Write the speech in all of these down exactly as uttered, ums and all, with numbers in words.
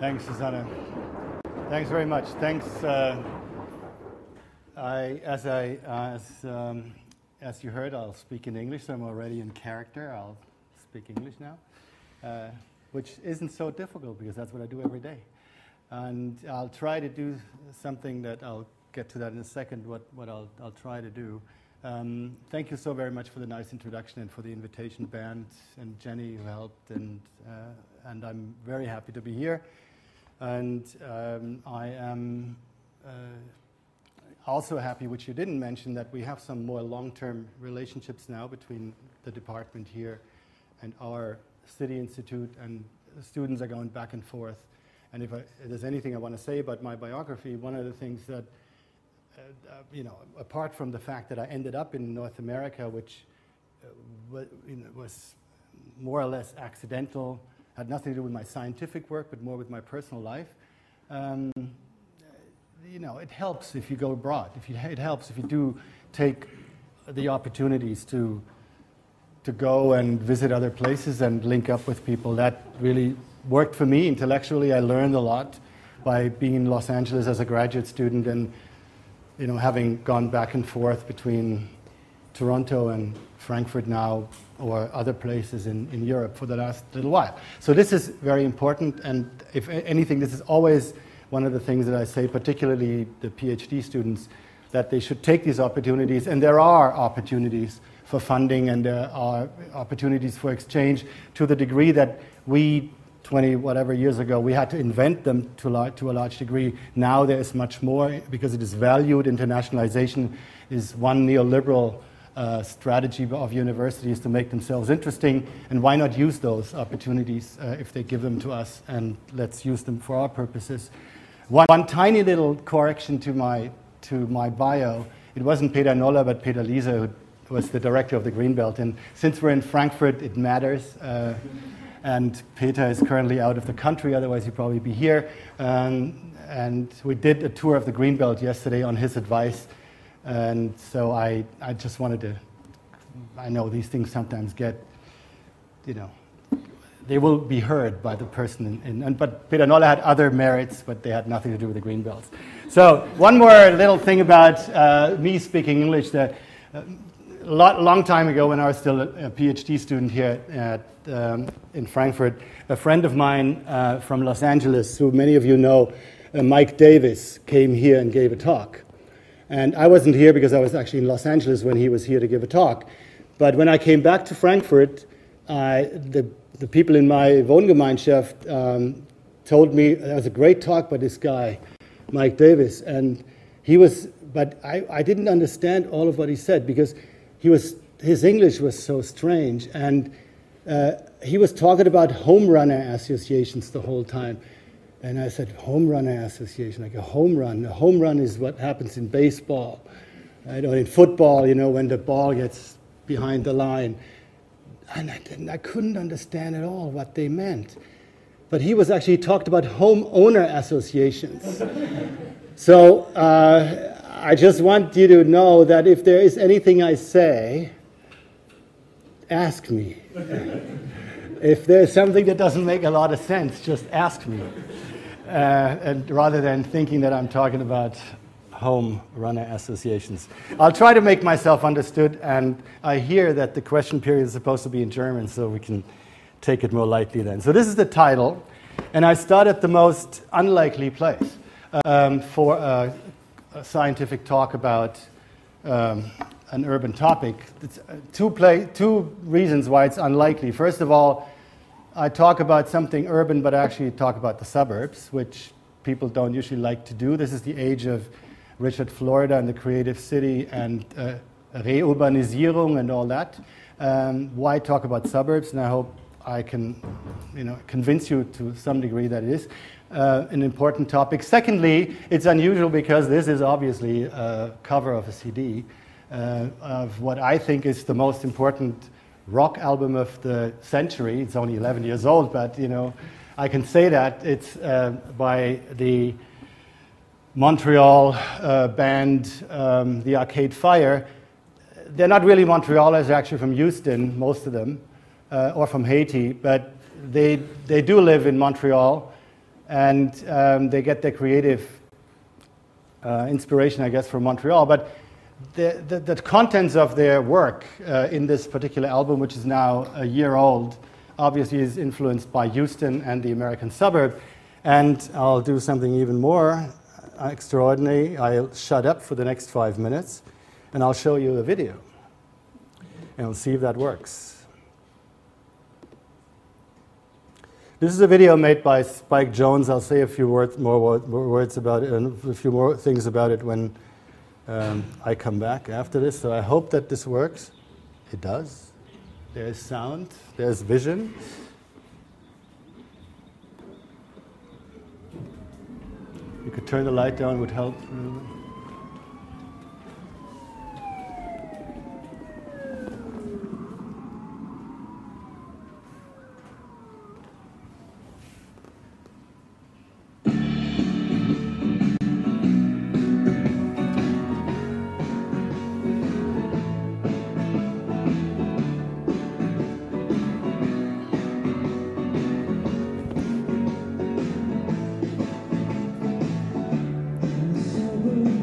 Thanks, Susanna. Thanks very much. Thanks. Uh, I, as I, uh, as, um, as you heard, I'll speak in English. So I'm already in character. I'll speak English now, uh, which isn't so difficult because that's what I do every day. And I'll try to do something that I'll get to that in a second. What what I'll I'll try to do. Um, thank you so very much for the nice introduction and for the invitation, Bernd and Jenny, who helped. And uh, and I'm very happy to be here. And um, I am uh, also happy, which you didn't mention, that we have some more long-term relationships now between the department here and our City Institute, and the students are going back and forth. And if, I, if there's anything I want to say about my biography, one of the things that, uh, uh, you know, apart from the fact that I ended up in North America, which uh, w- you know, was more or less accidental, had nothing to do with my scientific work, but more with my personal life. Um, you know, it helps if you go abroad. If you, it helps if you do take the opportunities to to go and visit other places and link up with people. That really worked for me intellectually. I learned a lot by being in Los Angeles as a graduate student, and you know, having gone back and forth between Toronto and Frankfurt now, or other places in, in Europe for the last little while. So this is very important, and if anything, this is always one of the things that I say, particularly the PhD students, that they should take these opportunities, and there are opportunities for funding, and there are opportunities for exchange to the degree that we, twenty whatever years ago, we had to invent them to, lar- to a large degree. Now there is much more because it is valued. Internationalization is one neoliberal Uh, strategy of universities to make themselves interesting, and why not use those opportunities uh, if they give them to us, and let's use them for our purposes. One, one tiny little correction to my to my bio. It wasn't Peter Noller, but Peter Liese, who was the director of the Greenbelt. And since we're in Frankfurt, it matters. Uh, and Peter is currently out of the country, otherwise he'd probably be here. Um, and we did a tour of the Greenbelt yesterday on his advice. And so I, I just wanted to, I know these things sometimes get, you know, they will be heard by the person. In, in, and, but Peter Noller had other merits, but they had nothing to do with the Greenbelt. So one more little thing about uh, me speaking English. That uh, a lot, long time ago, when I was still a, a PhD student here at, um, in Frankfurt, a friend of mine uh, from Los Angeles, who many of you know, uh, Mike Davis, came here and gave a talk. And I wasn't here because I was actually in Los Angeles when he was here to give a talk. But when I came back to Frankfurt, I, the, the people in my Wohngemeinschaft um, told me that was a great talk by this guy, Mike Davis. And he was, but I, I didn't understand all of what he said because he was, his English was so strange. And uh, he was talking about home runner associations the whole time. And I said, home run association, like a home run. A home run is what happens in baseball, right? Or in football, you know, when the ball gets behind the line. And I, didn't, I couldn't understand at all what they meant. But he was actually talked about homeowner associations. So uh, I just want you to know that if there is anything I say, ask me. If there's something that doesn't make a lot of sense, just ask me. Uh, and rather than thinking that I'm talking about home runner associations. I'll try to make myself understood, and I hear that the question period is supposed to be in German, so we can take it more lightly then. So this is the title, and I start at the most unlikely place um, for a, a scientific talk about um, an urban topic. It's two, play, two reasons why it's unlikely. First of all, I talk about something urban, but I actually talk about the suburbs, which people don't usually like to do. This is the age of Richard Florida and the Creative City and uh, reurbanisierung and all that. Um, why talk about suburbs? And I hope I can, you know, convince you to some degree that it is uh, an important topic. Secondly, it's unusual because this is obviously a cover of a C D uh, of what I think is the most important rock album of the century. It's only eleven years old, but you know, I can say that. It's uh, by the Montreal uh, band, um, the Arcade Fire. They're not really Montrealers, they're actually from Houston, most of them, uh, or from Haiti, but they they do live in Montreal, and um, they get their creative uh, inspiration, I guess, from Montreal. But the, the, the contents of their work uh, in this particular album, which is now a year old, obviously is influenced by Houston and the American suburb. And I'll do something even more extraordinary. I'll shut up for the next five minutes, and I'll show you a video. And we'll see if that works. This is a video made by Spike Jones. I'll say a few words, more, word, more words about it, and a few more things about it when um, I come back after this. So I hope that this works. It does. There's sound. There's vision. You could turn the light down, would help. Thank you.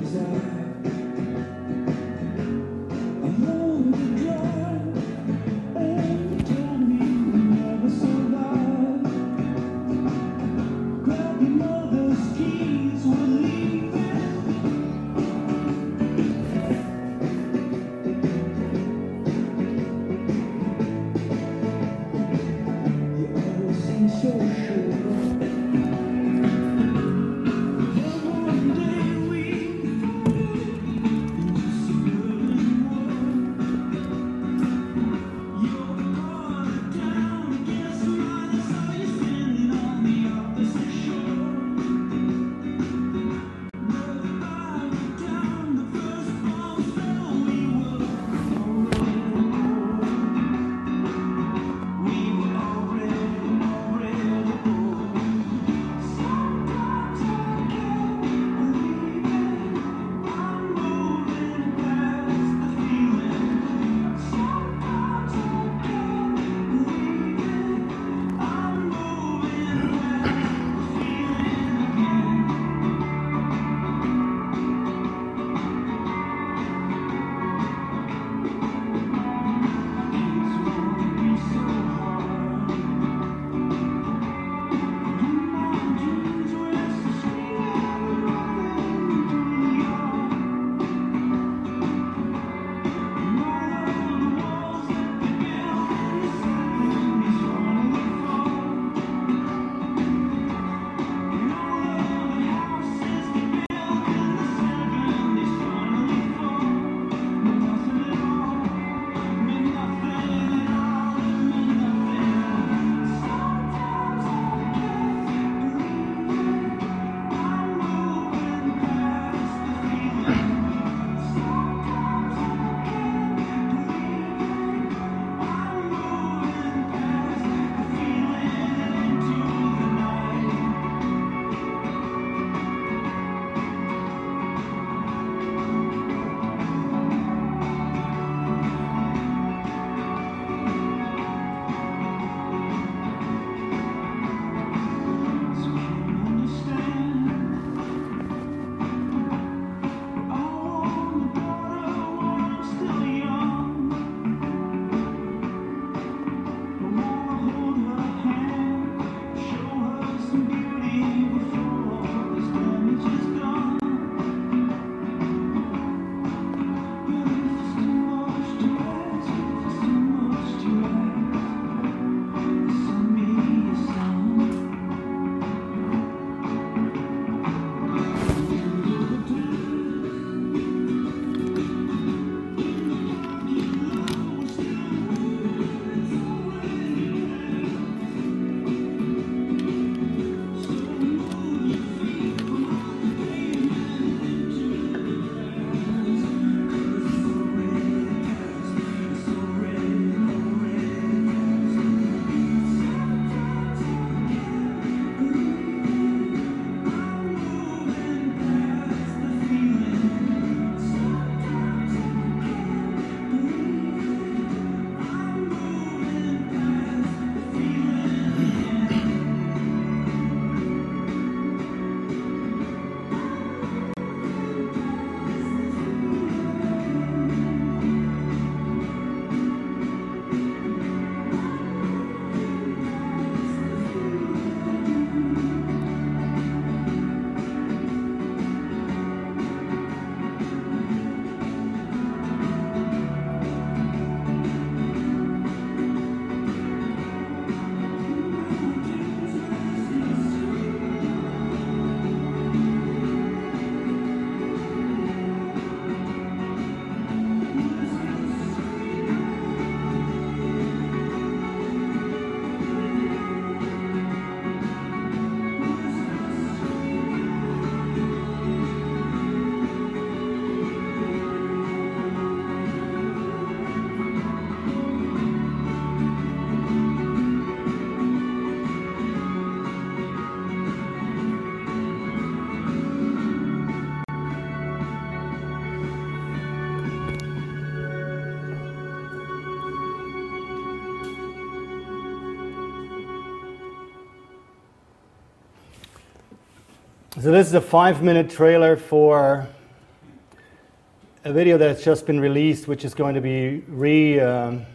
So this is a five-minute trailer for a video that's just been released, which is going to be re. Um,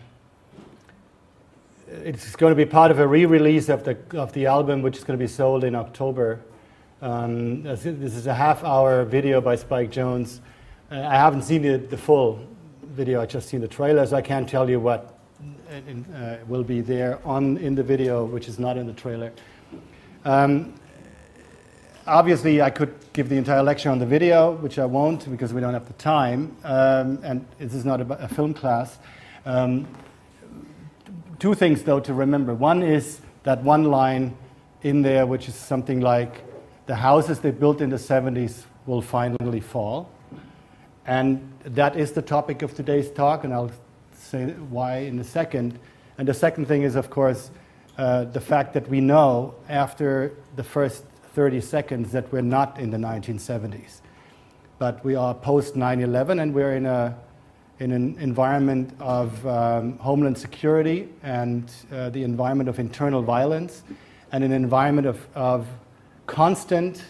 it's going to be part of a re-release of the of the album, which is going to be sold in October. Um, this is a half-hour video by Spike Jonze. Uh, I haven't seen the, the full video. I've just seen the trailer, so I can't tell you what uh, will be there on in the video, which is not in the trailer. Um, obviously, I could give the entire lecture on the video, which I won't because we don't have the time, um, and this is not a, a film class. Um, two things, though, to remember. One is that one line in there, which is something like, the houses they built in the seventies will finally fall. And that is the topic of today's talk, and I'll say why in a second. And the second thing is, of course, uh, the fact that we know after the first thirty seconds that we're not in the nineteen seventies. But we are post nine eleven, and we're in a in an environment of um, homeland security and uh, the environment of internal violence, and an environment of, of constant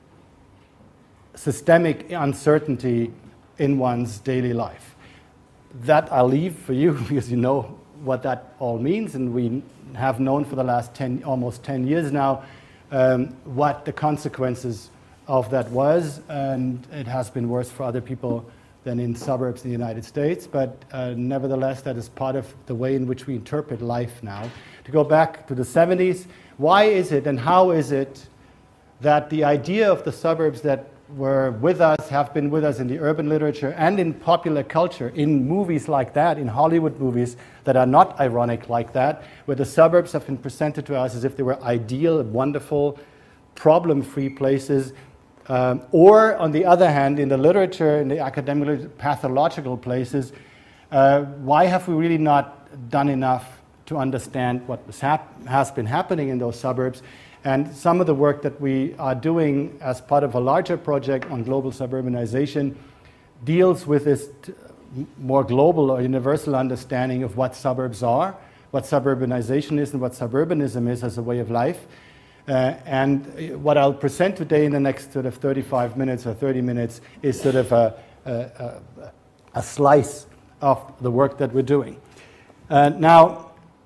systemic uncertainty in one's daily life. That I'll leave for you because you know what that all means, and we have known for the last ten, almost ten years now um, what the consequences of that was, and it has been worse for other people than in suburbs in the United States, but uh, nevertheless that is part of the way in which we interpret life now. To go back to the seventies, why is it and how is it that the idea of the suburbs that were with us, have been with us in the urban literature and in popular culture, in movies like that, in Hollywood movies that are not ironic like that, where the suburbs have been presented to us as if they were ideal, wonderful, problem-free places, um, or on the other hand, in the literature, in the academic, pathological places, uh, why have we really not done enough to understand what was hap- has been happening in those suburbs? And some of the work that we are doing as part of a larger project on global suburbanization deals with this t- more global or universal understanding of what suburbs are, what suburbanization is, and what suburbanism is as a way of life. Uh, and what I'll present today in the next sort of thirty-five minutes or thirty minutes is sort of a, a, a, a slice of the work that we're doing. Uh, now,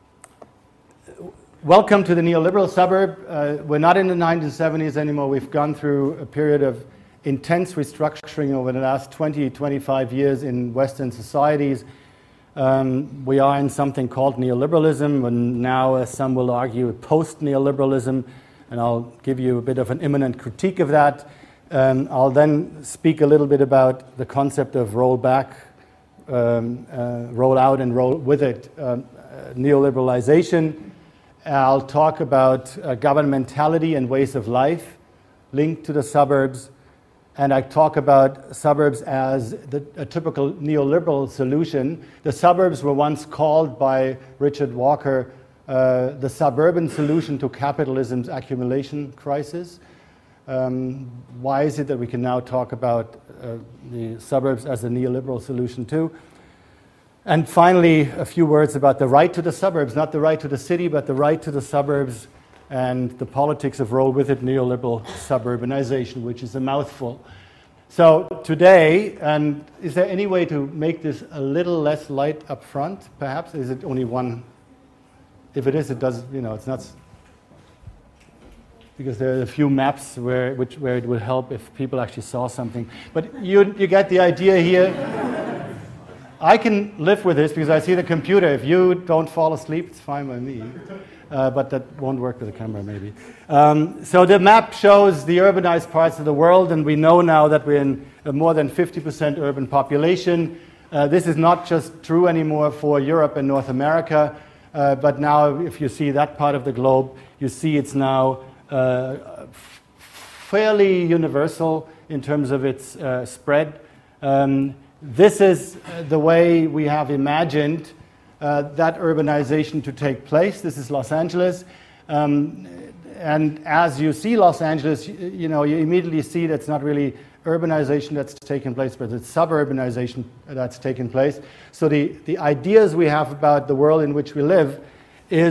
welcome to the neoliberal suburb. Uh, we're not in the nineteen seventies anymore. We've gone through a period of intense restructuring over the last twenty, twenty-five years in Western societies. Um, we are in something called neoliberalism, and now, as some will argue, post-neoliberalism, and I'll give you a bit of an imminent critique of that. Um, I'll then speak a little bit about the concept of rollback, um, uh, roll out and roll with it, um, uh, neoliberalization. I'll talk about uh, governmentality and ways of life linked to the suburbs, and I talk about suburbs as the, a typical neoliberal solution. The suburbs were once called by Richard Walker uh, the suburban solution to capitalism's accumulation crisis. Um, why is it that we can now talk about uh, the suburbs as a neoliberal solution too? And finally, a few words about the right to the suburbs, not the right to the city, but the right to the suburbs and the politics of roll with it neoliberal suburbanization, which is a mouthful. So today, and is there any way to make this a little less light up front, perhaps? Is it only one? If it is, it does, you know, it's not, because there are a few maps where, which, where it would help if people actually saw something. But you, you get the idea here. I can live with this because I see the computer. If you don't fall asleep, it's fine by me. Uh, but that won't work with the camera, maybe. Um, so the map shows the urbanized parts of the world, and we know now that we're in a more than fifty percent urban population. Uh, this is not just true anymore for Europe and North America, uh, but now if you see that part of the globe, you see it's now uh, f- fairly universal in terms of its uh, spread. Um, This is the way we have imagined uh, that urbanization to take place. This is Los Angeles. Um, and as you see Los Angeles, you, you know, you immediately see that's not really urbanization that's taken place, but it's suburbanization that's taken place. So the, the ideas we have about the world in which we live is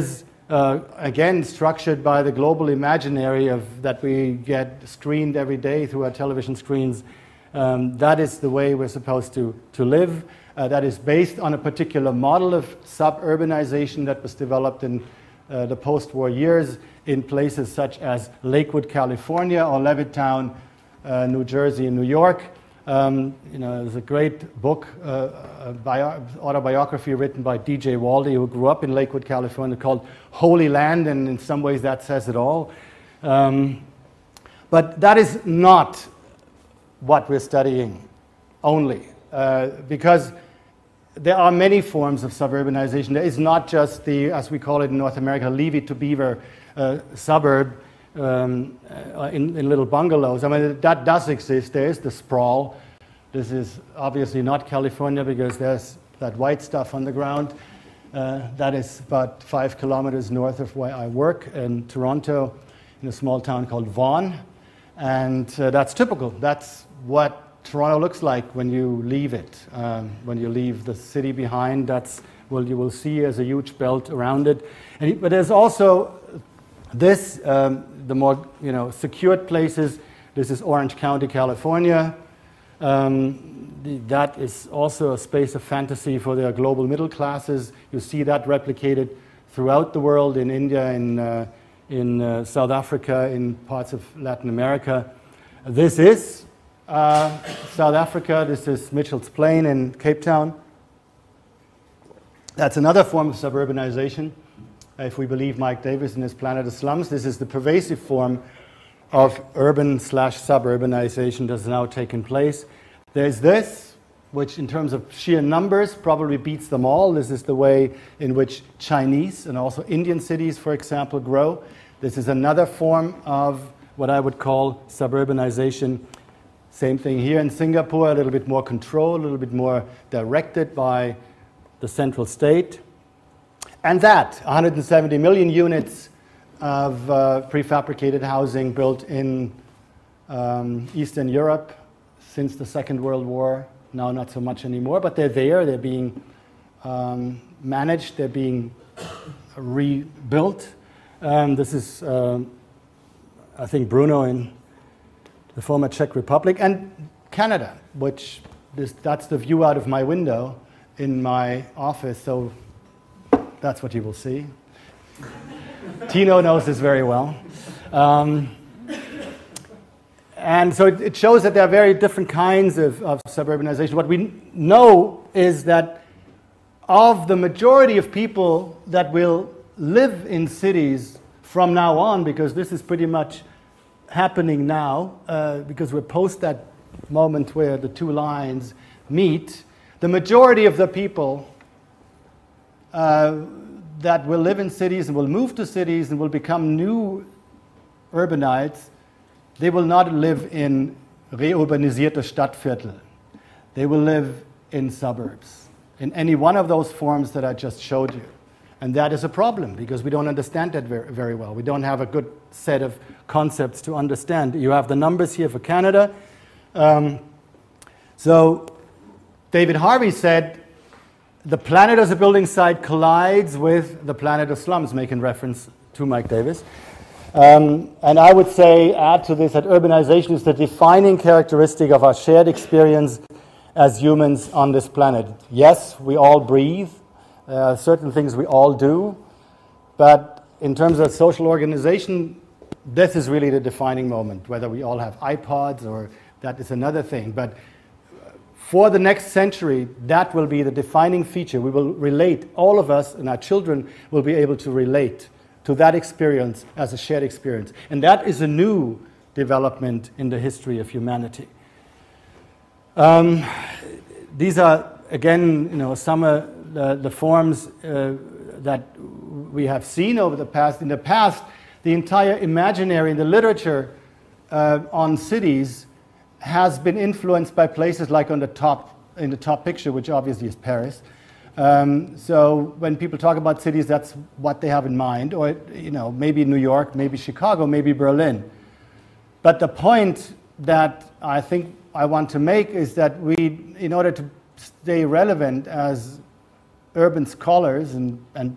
uh, again structured by the global imaginary of that we get screened every day through our television screens. Um, that is the way we're supposed to, to live. Uh, that is based on a particular model of suburbanization that was developed in uh, the post-war years in places such as Lakewood, California, or Levittown, uh, New Jersey, and New York. Um, you know, there's a great book, uh, a bio- autobiography written by D J Waldy, who grew up in Lakewood, California, called Holy Land, and in some ways that says it all. Um, but that is not what we're studying only, uh, because there are many forms of suburbanization. There is not just the, as we call it in North America, leave it to beaver uh, suburb, Um, uh, in, in little bungalows. I mean, that does exist. There is the sprawl. This is obviously not California because there's that white stuff on the ground. Uh, that is about five kilometers north of where I work in Toronto, in a small town called Vaughan. And uh, that's typical. That's what Toronto looks like when you leave it. Um, when you leave the city behind, that's what you will see as a huge belt around it. And, but there's also this, um, the more you know, secured places. This is Orange County, California. Um, the, that is also a space of fantasy for the global middle classes. You see that replicated throughout the world, in India, in, uh, in uh, South Africa, in parts of Latin America. This is uh, South Africa. This is Mitchell's Plain in Cape Town. That's another form of suburbanization. If we believe Mike Davis in his Planet of Slums, this is the pervasive form of urban slash suburbanization that's now taken place. There's this, which in terms of sheer numbers probably beats them all. This is the way in which Chinese and also Indian cities, for example, grow. This is another form of what I would call suburbanization. Same thing here in Singapore, a little bit more control, a little bit more directed by the central state. And that, one hundred seventy million units of uh, prefabricated housing built in um, Eastern Europe since the Second World War. Now not so much anymore, but they're there. They're being um, managed. They're being rebuilt. Um, this is, um, I think, Brno in the former Czech Republic, and Canada, which this, that's the view out of my window in my office. So that's what you will see. Tino knows this very well. Um, and so it, it shows that there are very different kinds of, of suburbanization. What we know is that of the majority of people that will live in cities from now on, because this is pretty much happening now, uh, because we're post that moment where the two lines meet, the majority of the people uh, that will live in cities and will move to cities and will become new urbanites, they will not live in reurbanisierte Stadtviertel. They will live in suburbs, in any one of those forms that I just showed you. And that is a problem, because we don't understand that very, very well. We don't have a good set of concepts to understand. You have the numbers here for Canada. Um, so David Harvey said, the planet as a building site collides with the planet of slums, making reference to Mike Davis. Um, and I would say, add to this, that urbanization is the defining characteristic of our shared experience as humans on this planet. Yes, we all breathe. There are certain things we all do. But in terms of social organization, this is really the defining moment. Whether we all have iPods or that is another thing. But for the next century, that will be the defining feature. We will relate, all of us and our children will be able to relate to that experience as a shared experience. And that is a new development in the history of humanity. Um, these are, again, you know, some of the, the forms uh, that we have seen over the past. In the past, the entire imaginary in the literature uh, on cities has been influenced by places like on the top, in the top picture, which obviously is Paris. Um, so when people talk about cities, that's what they have in mind, or you know, maybe New York, maybe Chicago, maybe Berlin. But the point that I think I want to make is that we, in order to stay relevant as urban scholars and, and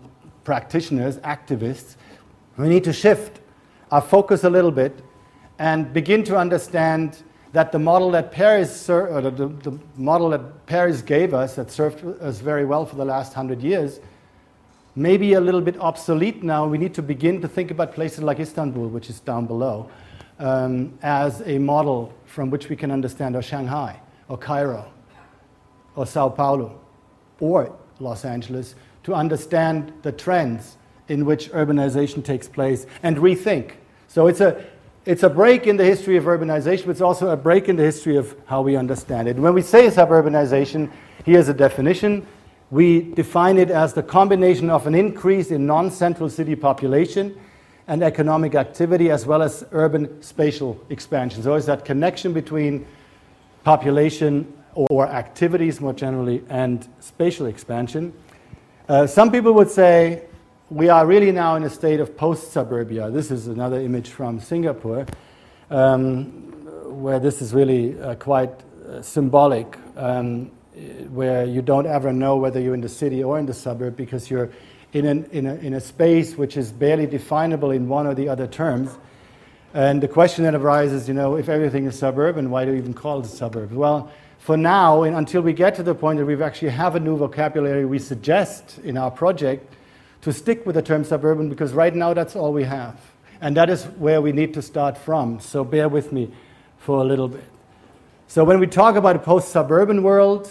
practitioners, activists, we need to shift our focus a little bit and begin to understand that the model that Paris, or the, the model that Paris gave us, that served us very well for the last hundred years, may be a little bit obsolete now. We need to begin to think about places like Istanbul, which is down below, um, as a model from which we can understand, or Shanghai, or Cairo, or Sao Paulo, or Los Angeles, to understand the trends in which urbanization takes place and rethink. So it's a It's a break in the history of urbanization, but it's also a break in the history of how we understand it. When we say suburbanization, here's a definition. We define it as the combination of an increase in non-central city population and economic activity, as well as urban spatial expansion. So it's that connection between population or activities more generally and spatial expansion. Uh, some people would say, we are really now in a state of post-suburbia. This is another image from Singapore, um, where this is really uh, quite uh, symbolic, um, where you don't ever know whether you're in the city or in the suburb because you're in, an, in, a, in a space which is barely definable in one or the other terms. And the question that arises, you know, if everything is suburban, why do you even call it a suburb? Well, for now, and until we get to the point that we actually have a new vocabulary, we suggest in our project to stick with the term suburban, because right now that's all we have. And that is where we need to start from. So bear with me for a little bit. So when we talk about a post-suburban world,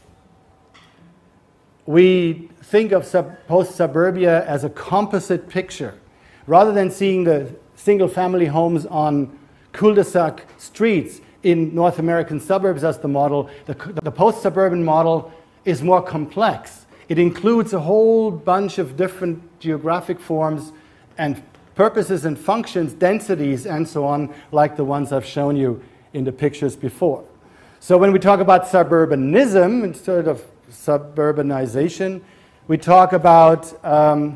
we think of sub- post-suburbia as a composite picture. Rather than seeing the single-family homes on cul-de-sac streets in North American suburbs as the model, the, the post-suburban model is more complex. It includes a whole bunch of different geographic forms and purposes and functions, densities, and so on, like the ones I've shown you in the pictures before. So when we talk about suburbanism instead of suburbanization, we talk about, um,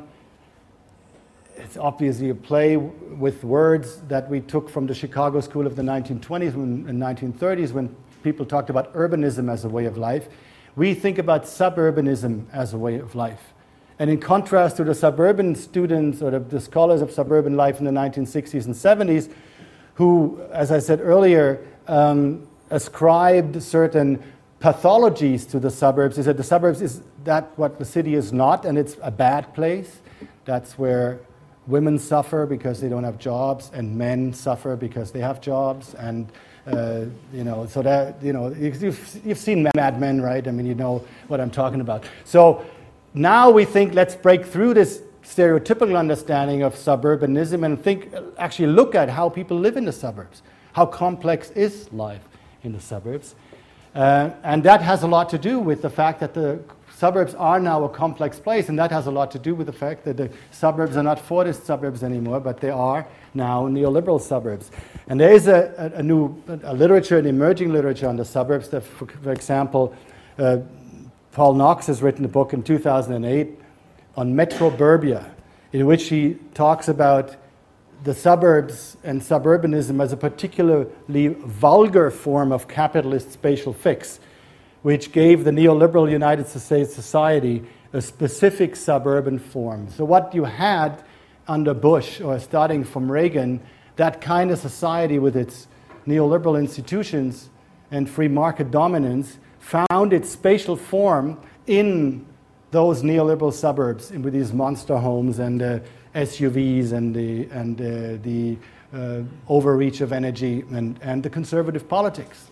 it's obviously a play with words that we took from the Chicago School of the nineteen twenties and nineteen thirties when people talked about urbanism as a way of life. We think about suburbanism as a way of life. And in contrast to the suburban students or the, the scholars of suburban life in the nineteen sixties and seventies, who, as I said earlier, um, ascribed certain pathologies to the suburbs, is that the suburbs is that what the city is not, and it's a bad place. That's where women suffer because they don't have jobs, and men suffer because they have jobs, and Uh, you know, so that, you know, you've, you've seen Mad Men, right? I mean, you know what I'm talking about. So now we think, let's break through this stereotypical understanding of suburbanism and think, actually look at how people live in the suburbs. How complex is life in the suburbs? Uh, and that has a lot to do with the fact that the suburbs are now a complex place, and that has a lot to do with the fact that the suburbs are not Fordist suburbs anymore, but they are now neoliberal suburbs. And there is a, a, a new a literature, an emerging literature on the suburbs. That, for, for example, uh, Paul Knox has written a book in two thousand eight on metroburbia, in which he talks about the suburbs and suburbanism as a particularly vulgar form of capitalist spatial fix, which gave the neoliberal United States society a specific suburban form. So what you had under Bush, or starting from Reagan, that kind of society with its neoliberal institutions and free market dominance found its spatial form in those neoliberal suburbs, with these monster homes and uh, S U Vs and the, and, uh, the uh, overreach of energy and, and the conservative politics.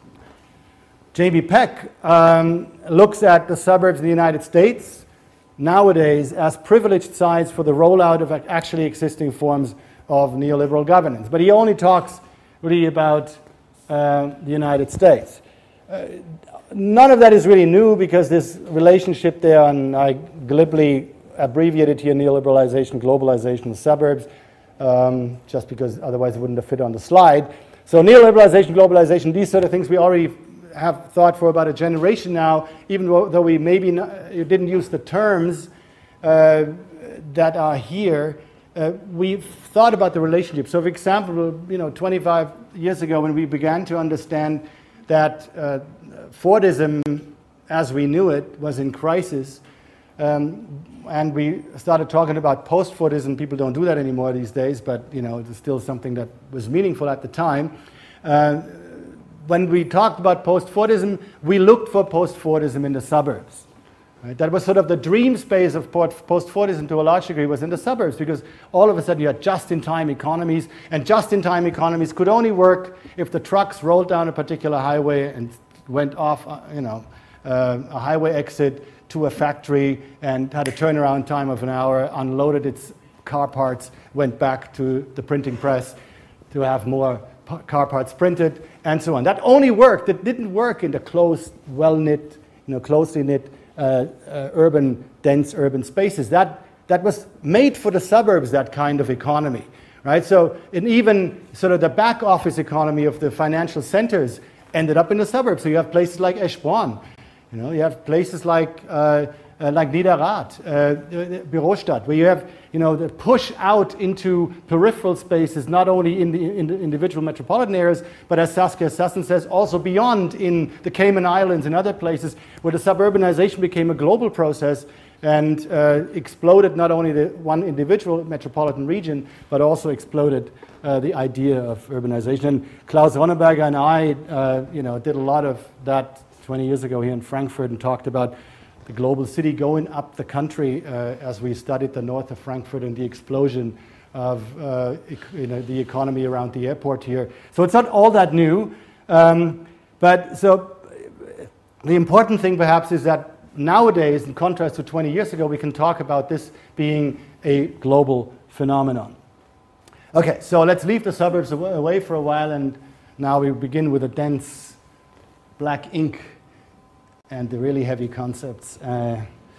Jamie Peck um, looks at the suburbs in the United States nowadays as privileged sites for the rollout of actually existing forms of neoliberal governance. But he only talks really about uh, the United States. Uh, none of that is really new, because this relationship there, and I glibly abbreviated here neoliberalization, globalization, suburbs, um, just because otherwise it wouldn't have fit on the slide. So neoliberalization, globalization, these sort of things we already have thought for about a generation now, even though we maybe not, you didn't use the terms uh, that are here. Uh, we've thought about the relationship. So, for example, you know, twenty-five years ago, when we began to understand that uh, Fordism, as we knew it, was in crisis, Um, and we started talking about post-Fordism. People don't do that anymore these days, but you know, it's still something that was meaningful at the time. Uh, when we talked about post-Fordism, we looked for post-Fordism in the suburbs. Right? That was sort of the dream space of post-Fordism to a large degree, was in the suburbs, because all of a sudden you had just-in-time economies, and just-in-time economies could only work if the trucks rolled down a particular highway and went off, uh, you know, uh, a highway exit to a factory and had a turnaround time of an hour, unloaded its car parts, went back to the printing press to have more p- car parts printed, and so on. That only worked. It didn't work in the closed, well-knit, you know, closely knit, uh, uh, urban, dense urban spaces. That that was made for the suburbs. That kind of economy, right? So, and even sort of the back office economy of the financial centers ended up in the suburbs. So you have places like Eschborn. You know, you have places like uh, uh, like Niederrad, uh, Bürostadt, where you have, you know, the push out into peripheral spaces, not only in the, in the individual metropolitan areas, but as Saskia Sassen says, also beyond in the Cayman Islands and other places, where the suburbanization became a global process and uh, exploded not only the one individual metropolitan region, but also exploded uh, the idea of urbanization. And Klaus Ronneberger and I, uh, you know, did a lot of that twenty years ago here in Frankfurt and talked about the global city going up the country uh, as we studied the north of Frankfurt and the explosion of uh, ec- you know, the economy around the airport here. So it's not all that new. Um, but so the important thing perhaps is that nowadays, in contrast to twenty years ago, we can talk about this being a global phenomenon. Okay, so let's leave the suburbs aw- away for a while, and now we begin with a dense black ink and the really heavy concepts. Uh,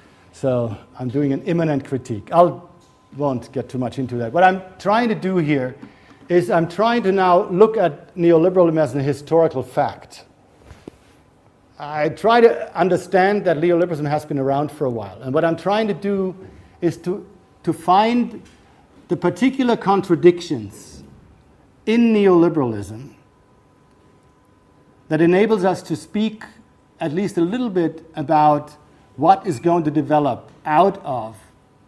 so I'm doing an immanent critique. I won't get too much into that. What I'm trying to do here is I'm trying to now look at neoliberalism as a historical fact. I try to understand that neoliberalism has been around for a while. And what I'm trying to do is to, to find the particular contradictions in neoliberalism that enables us to speak at least a little bit about what is going to develop out of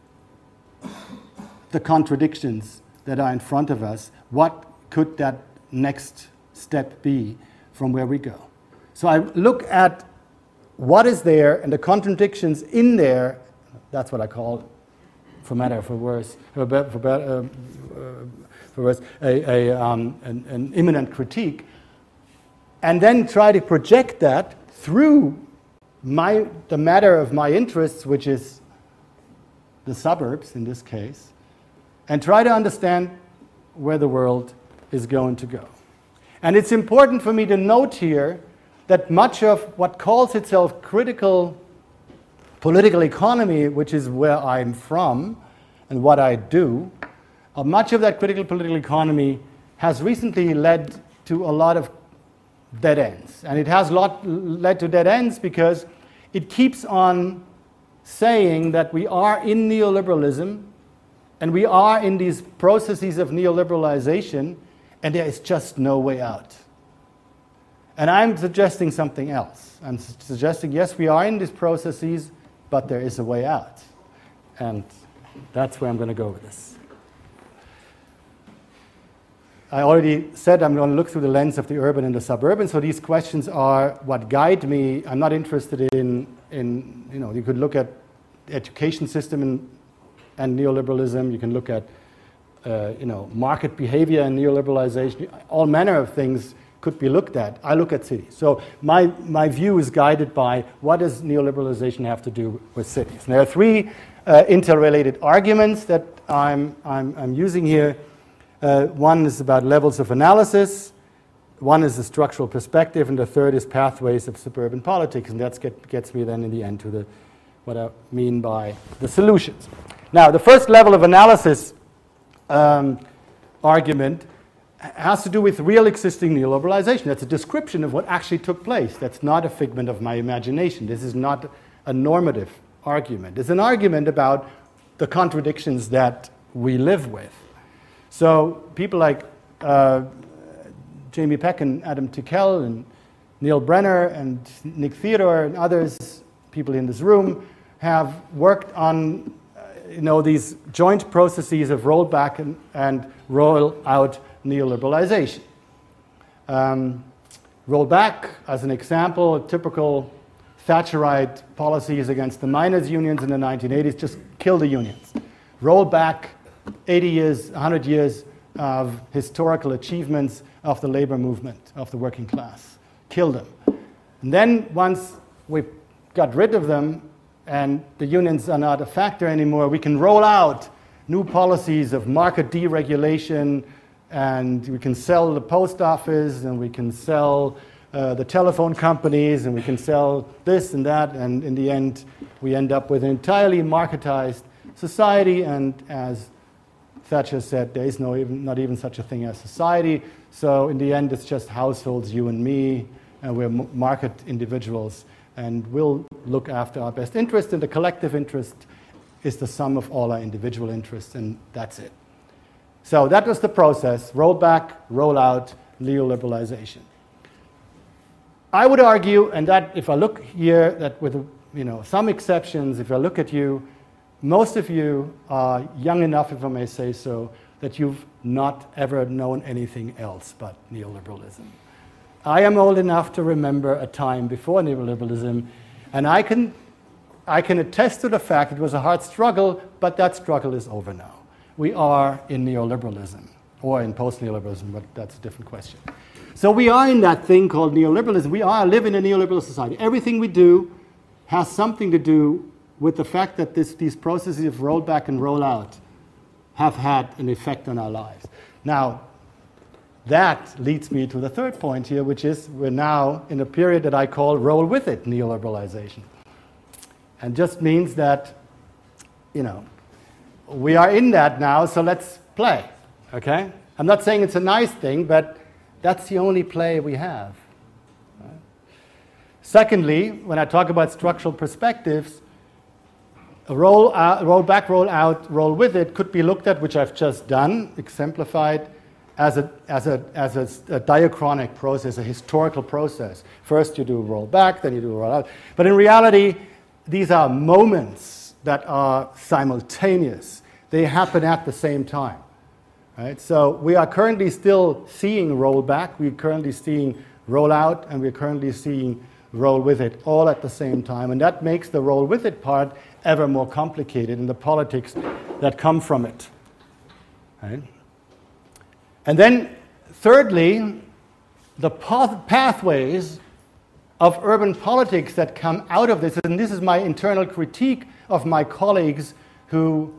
the contradictions that are in front of us. What could that next step be from where we go? So I look at what is there and the contradictions in there. That's what I call, for better or for worse, for, better, for, better, uh, for worse, a, a, um, an, an immanent critique, and then try to project that through my, the matter of my interests, which is the suburbs in this case, and try to understand where the world is going to go. And it's important for me to note here that much of what calls itself critical political economy, which is where I'm from and what I do, uh, much of that critical political economy has recently led to a lot of dead ends. And it has lot, led to dead ends because it keeps on saying that we are in neoliberalism and we are in these processes of neoliberalization and there is just no way out. And I'm suggesting something else. I'm su- suggesting, yes, we are in these processes, but there is a way out. And that's where I'm going to go with this. I already said I'm going to look through the lens of the urban and the suburban, so these questions are what guide me. I'm not interested in, in you know, you could look at the education system and, and neoliberalism. You can look at, uh, you know, market behavior and neoliberalization. All manner of things could be looked at. I look at cities. So my, my view is guided by what does neoliberalization have to do with cities. And there are three uh, interrelated arguments that I'm, I'm, I'm using here. Uh, one is about levels of analysis, one is a structural perspective, and the third is pathways of suburban politics, and that get, gets me then in the end to the, what I mean by the solutions. Now, the first level of analysis um, argument has to do with real existing neoliberalization. That's a description of what actually took place. That's not a figment of my imagination. This is not a normative argument. It's an argument about the contradictions that we live with. So people like uh, Jamie Peck and Adam Tickell and Neil Brenner and Nick Theodore and others, people in this room, have worked on uh, you know, these joint processes of rollback and, and roll out neoliberalization. Um, roll back, as an example, typical Thatcherite policies against the miners' unions in the nineteen eighties, just kill the unions. Roll back eighty years, one hundred years of historical achievements of the labor movement, of the working class. Kill them. And then once we got rid of them and the unions are not a factor anymore, we can roll out new policies of market deregulation, and we can sell the post office, and we can sell uh, the telephone companies, and we can sell this and that, and in the end we end up with an entirely marketized society, and as Thatcher said, there is no even, not even such a thing as society, so in the end it's just households, you and me, and we're market individuals, and we'll look after our best interest, and the collective interest is the sum of all our individual interests, and that's it. So that was the process: roll back, roll out, neoliberalization. I would argue, and that if I look here, that with you know some exceptions, if I look at you, most of you are young enough, if I may say so, that you've not ever known anything else but neoliberalism. I am old enough to remember a time before neoliberalism, and I can, I can attest to the fact it was a hard struggle, but that struggle is over now. We are in neoliberalism, or in post-neoliberalism, but that's a different question. So we are in that thing called neoliberalism. We are live in a neoliberal society. Everything we do has something to do with the fact that this, these processes of roll back and roll out have had an effect on our lives. Now, that leads me to the third point here, which is we're now in a period that I call roll with it neoliberalization. And just means that, you know, we are in that now, so let's play, okay? I'm not saying it's a nice thing, but that's the only play we have. Right? Secondly, when I talk about structural perspectives, a roll, out, roll back, roll out, roll with it could be looked at, which I've just done, exemplified, as a, as a, as a, a diachronic process, a historical process. First you do roll back, then you do roll out. But in reality, these are moments that are simultaneous. They happen at the same time. Right? So we are currently still seeing roll back, we're currently seeing roll out, and we're currently seeing roll with it all at the same time. And that makes the roll with it part ever more complicated in the politics that come from it. Right? And then thirdly, the path- pathways of urban politics that come out of this, and this is my internal critique of my colleagues who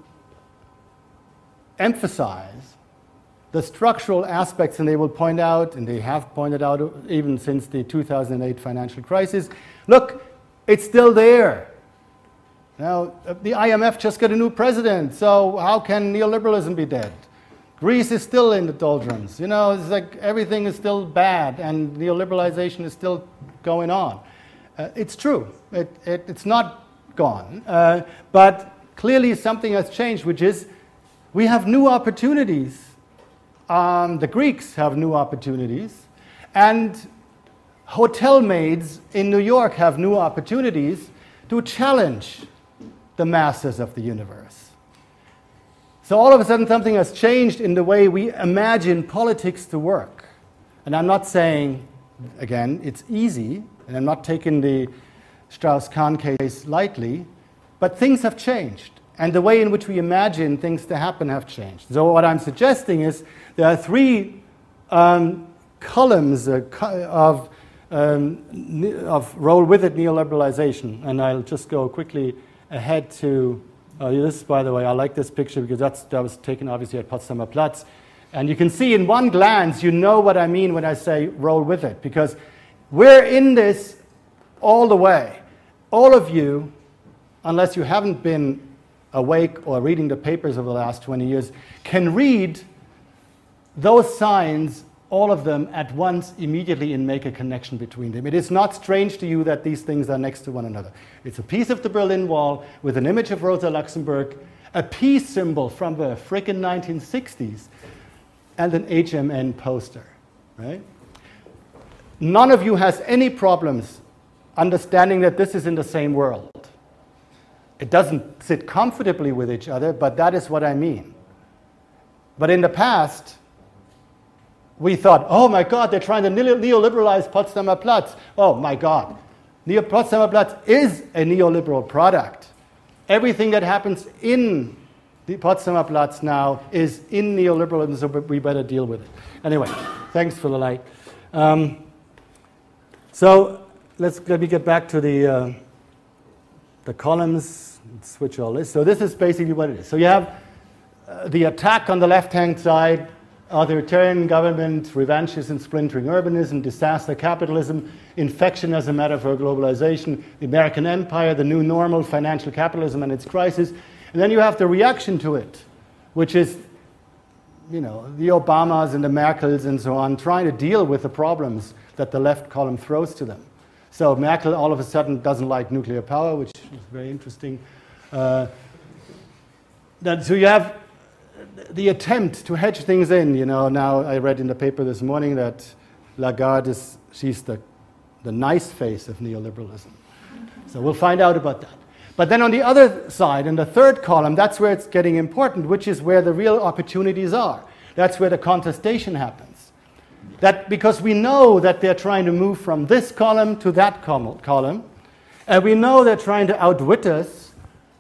emphasize the structural aspects, and they will point out, and they have pointed out even since the two thousand eight financial crisis, look, it's still there. Now, the I M F just got a new president, so how can neoliberalism be dead? Greece is still in the doldrums. You know, it's like everything is still bad, and neoliberalization is still going on. Uh, it's true. It, it, it's not gone. Uh, but clearly something has changed, which is we have new opportunities. Um, the Greeks have new opportunities, and hotel maids in New York have new opportunities to challenge the masters of the universe. So all of a sudden something has changed in the way we imagine politics to work. And I'm not saying, again, it's easy, and I'm not taking the Strauss-Kahn case lightly, but things have changed. And the way in which we imagine things to happen have changed. So what I'm suggesting is there are three um, columns uh, of, um, of roll with it neoliberalization. And I'll just go quickly ahead to uh, this, by the way. I like this picture because that's, that was taken obviously at Potsdamer Platz. And you can see in one glance, you know what I mean when I say roll with it. Because we're in this all the way. All of you, unless you haven't been awake or reading the papers of the last twenty years, can read those signs, all of them at once, immediately, and make a connection between them. It is not strange to you that these things are next to one another. It's a piece of the Berlin Wall with an image of Rosa Luxemburg, a peace symbol from the frickin' nineteen sixties, and an H M N poster, right? None of you has any problems understanding that this is in the same world. It doesn't sit comfortably with each other, but that is what I mean. But in the past, we thought, oh my God, they're trying to neoliberalize Potsdamer Platz. Oh my God. Neo- Potsdamer Platz is a neoliberal product. Everything that happens in the Potsdamer Platz now is in neoliberalism, so we better deal with it. Anyway, thanks for the light. Um, so let's let me get back to the uh, the columns. Let's switch all this. So this is basically what it is. So you have uh, the attack on the left-hand side, authoritarian government, revanchism, splintering urbanism, disaster capitalism, infection as a metaphor for globalization, the American empire, the new normal, financial capitalism and its crisis. And then you have the reaction to it, which is, you know, the Obamas and the Merkels and so on, trying to deal with the problems that the left column throws to them. So Merkel all of a sudden doesn't like nuclear power, which is very interesting. Uh, that, so you have the attempt to hedge things in. You know, now I read in the paper this morning that Lagarde is, she's the, the nice face of neoliberalism. So we'll find out about that. But then on the other side, in the third column, that's where it's getting important, which is where the real opportunities are. That's where the contestation happens. That because we know that they're trying to move from this column to that column, and we know they're trying to outwit us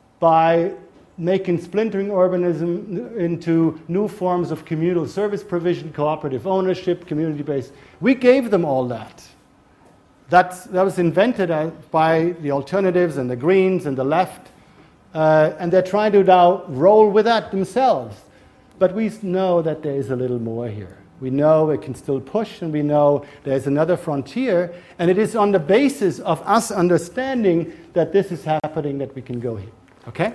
by making splintering urbanism into new forms of communal service provision, cooperative ownership, community-based. We gave them all that. That's, that was invented uh, by the alternatives and the Greens and the left, uh, and they're trying to now roll with that themselves. But we know that there is a little more here. We know it can still push, and we know there's another frontier, and it is on the basis of us understanding that this is happening that we can go here. Okay?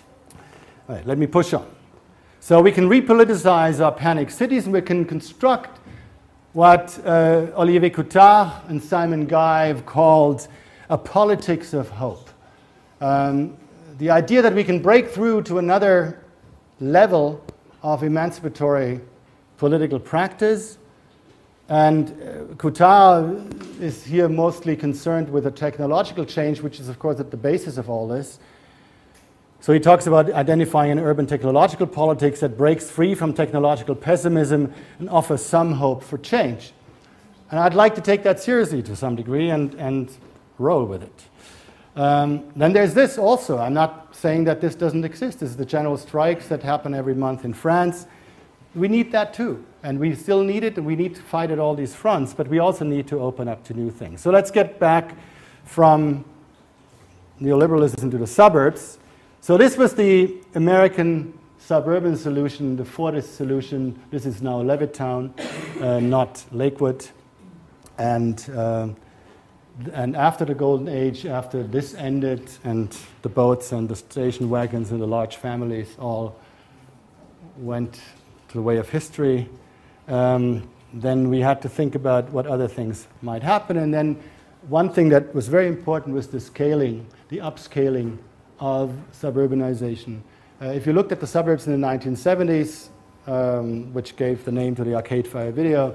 All right, let me push on. So we can repoliticize our panic cities, and we can construct what uh, Olivier Coutard and Simon Guy have called a politics of hope. Um, the idea that we can break through to another level of emancipatory political practice. And uh, Coutard is here mostly concerned with the technological change, which is, of course, at the basis of all this. So he talks about identifying an urban technological politics that breaks free from technological pessimism and offers some hope for change. And I'd like to take that seriously to some degree and, and roll with it. Um, then there's this also. I'm not saying that this doesn't exist. This is the general strikes that happen every month in France. We need that too. And we still need it, and we need to fight at all these fronts, but we also need to open up to new things. So let's get back from neoliberalism to the suburbs. So this was the American suburban solution, the Fordist solution. This is now Levittown, uh, not Lakewood. And, uh, and after the Golden Age, after this ended, and the boats and the station wagons and the large families all went to the way of history, um, then we had to think about what other things might happen. And then one thing that was very important was the scaling, the upscaling of suburbanization. Uh, if you looked at the suburbs in the nineteen seventies, um, which gave the name to the Arcade Fire video,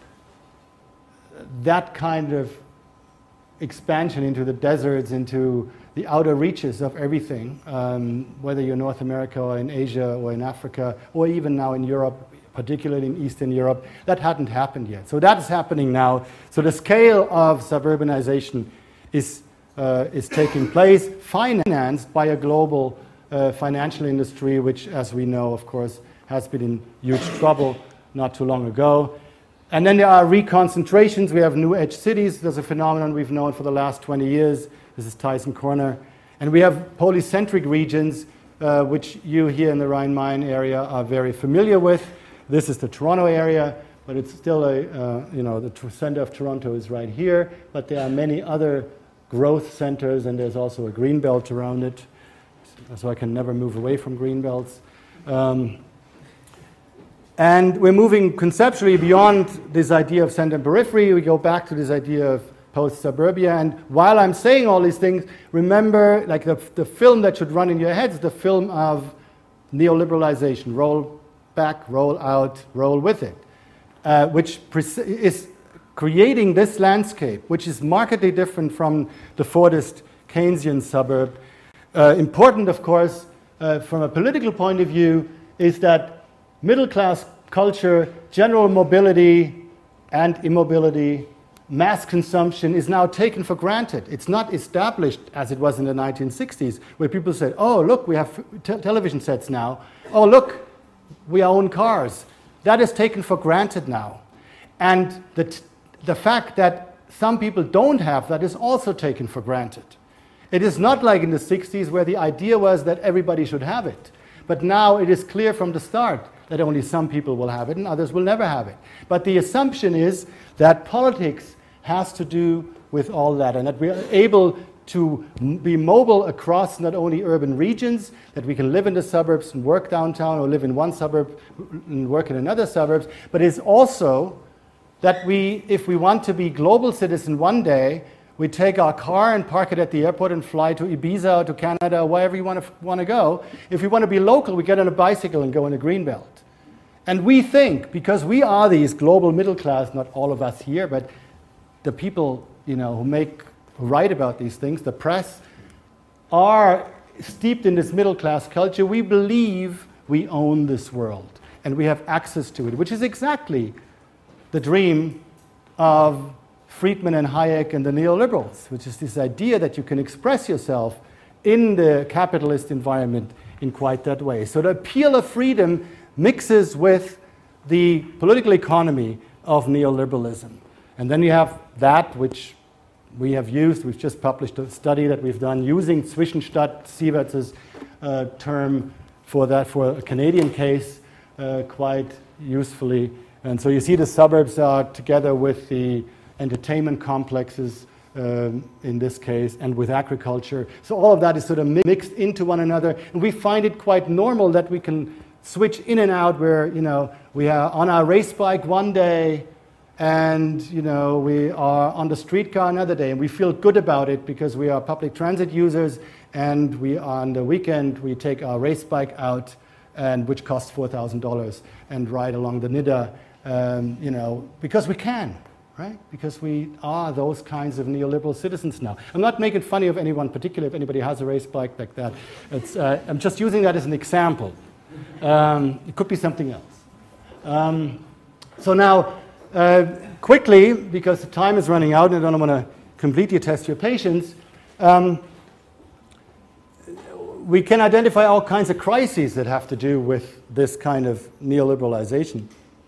that kind of expansion into the deserts, into the outer reaches of everything, um, whether you're in North America or in Asia or in Africa, or even now in Europe, particularly in Eastern Europe, that hadn't happened yet. So that is happening now. So the scale of suburbanization is Uh, is taking place, financed by a global uh, financial industry, which, as we know, of course, has been in huge trouble not too long ago. And then there are reconcentrations. We have new edge cities. There's a phenomenon we've known for the last twenty years. This is Tyson Corner. And we have polycentric regions, uh, which you here in the Rhine-Main area are very familiar with. This is the Toronto area, but it's still a, uh, you know, the center of Toronto is right here, but there are many other growth centers, and there's also a green belt around it, so I can never move away from green belts. Um, and we're moving conceptually beyond this idea of center and periphery. We go back to this idea of post-suburbia, and while I'm saying all these things, remember, like the, the film that should run in your heads, the film of neoliberalization, roll back, roll out, roll with it, uh, which is creating this landscape, which is markedly different from the Fordist Keynesian suburb, uh, important, of course, uh, from a political point of view, is that middle-class culture, general mobility and immobility, mass consumption is now taken for granted. It's not established as it was in the nineteen sixties, where people said, oh, look, we have te- television sets now. Oh, look, we own cars. That is taken for granted now. And the, t- the fact that some people don't have that is also taken for granted. It is not like in the sixties where the idea was that everybody should have it. But now it is clear from the start that only some people will have it and others will never have it. But the assumption is that politics has to do with all that, and that we are able to m- be mobile across not only urban regions, that we can live in the suburbs and work downtown, or live in one suburb and work in another suburbs, but it's also that we, if we want to be global citizen one day, we take our car and park it at the airport and fly to Ibiza or to Canada or wherever you want to, f- want to go. If we want to be local, we get on a bicycle and go in a greenbelt. And we think, because we are these global middle class, not all of us here, but the people, you know, who make, who write about these things, the press, are steeped in this middle class culture. We believe we own this world and we have access to it, which is exactly the dream of Friedman and Hayek and the neoliberals, which is this idea that you can express yourself in the capitalist environment in quite that way. So the appeal of freedom mixes with the political economy of neoliberalism. And then you have that which we have used. We've just published a study that we've done using Zwischenstadt, Sieverts's uh, term for that, for a Canadian case, uh, quite usefully. And so you see the suburbs are together with the entertainment complexes um, in this case, and with agriculture. So all of that is sort of mixed into one another. And we find it quite normal that we can switch in and out where, you know, we are on our race bike one day and, you know, we are on the streetcar another day, and we feel good about it because we are public transit users, and we on the weekend we take our race bike out, and which costs four thousand dollars, and ride along the Nidda, um, you know, because we can, right? Because we are those kinds of neoliberal citizens now. I'm not making fun of anyone particular if anybody has a race bike like that. It's, uh, I'm just using that as an example. Um, it could be something else. Um, so now, uh, quickly, because the time is running out and I don't want to completely test your patience, um, we can identify all kinds of crises that have to do with this kind of neoliberalization.